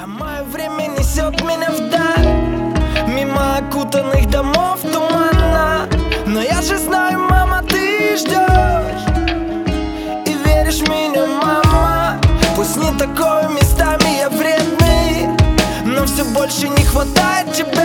А мое время несет меня вдаль, мимо окутанных домов тумана. Но я же знаю, мама, ты ждешь и веришь в меня, мама. Пусть не такой местами я вредный, но все больше не хватает тебя.